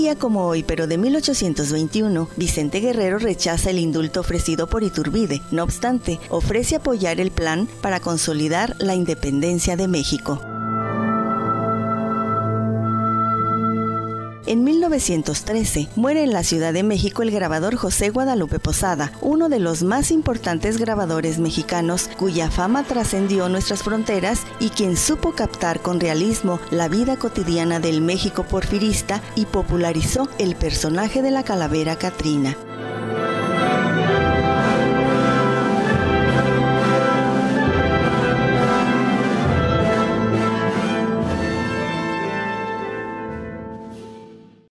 día como hoy, pero de 1821, Vicente Guerrero rechaza el indulto ofrecido por Iturbide. No obstante, ofrece apoyar el plan para consolidar la independencia de México. En 1913 muere en la Ciudad de México el grabador José Guadalupe Posada, uno de los más importantes grabadores mexicanos cuya fama trascendió nuestras fronteras y quien supo captar con realismo la vida cotidiana del México porfirista y popularizó el personaje de la calavera Catrina.